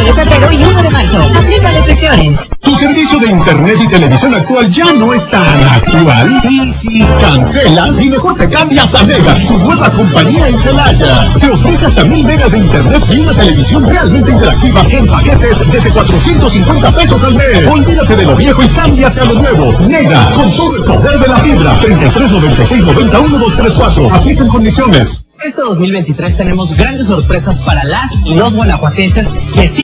de febrero y 1 de marzo. Aplica restricciones. ¿Tu servicio de internet y televisión actual ya no es tan actual? Sí, cancelas y mejor te cambias a Mega, tu nueva compañía en Celaya. Te ofrece hasta 1000 megas de internet y una televisión realmente interactiva en paquetes desde 450 pesos al mes. Olvídate de lo viejo y cámbiate a lo nuevo. Mega, con todo el poder de la fibra. 3396-91234. Aplican condiciones. Este 2023 tenemos grandes sorpresas para las y los guanajuatenses que